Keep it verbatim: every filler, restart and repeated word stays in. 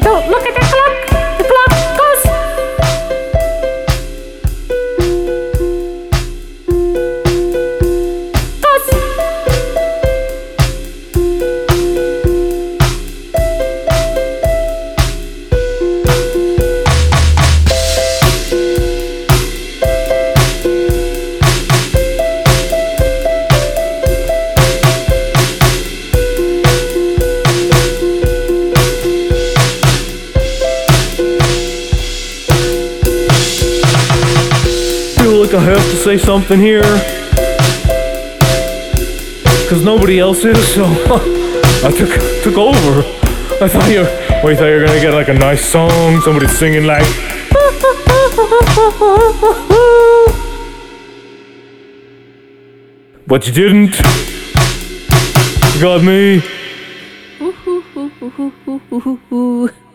don't look at the clock. The clock goes. Goes. Feel like I have to say something here, cause nobody else is, so I took took over. I thought you, well, you thought you were gonna get like a nice song, somebody singing like, but you didn't. You got me. Ooh, ooh, ooh, ooh, ooh, ooh, ooh.